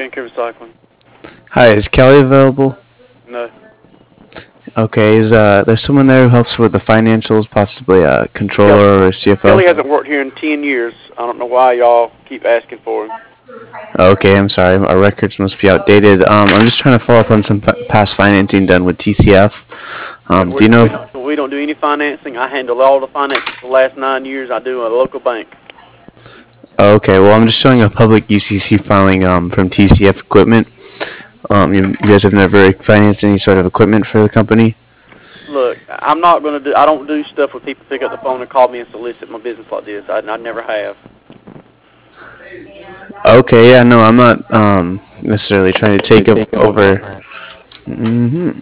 K&K Recycling. Hi, is Kelly available? No. Okay, is there's someone there who helps with the financials, possibly a controller or a CFO? Kelly hasn't worked here in 10 years. I don't know why y'all keep asking for him. Okay, I'm sorry, our records must be outdated. I'm just trying to follow up on some past financing done with TCF. Do you know? We don't do any financing. I handle all the financing for the last 9 years. I do a local bank. Okay, well, I'm just showing a public UCC filing from TCF Equipment. You guys have never financed any sort of equipment for the company? Look, I'm not going to do, I don't do stuff where people pick up the phone and call me and solicit my business like this. I never have. Okay, yeah, no, I'm not necessarily trying to take over. Mm-hmm.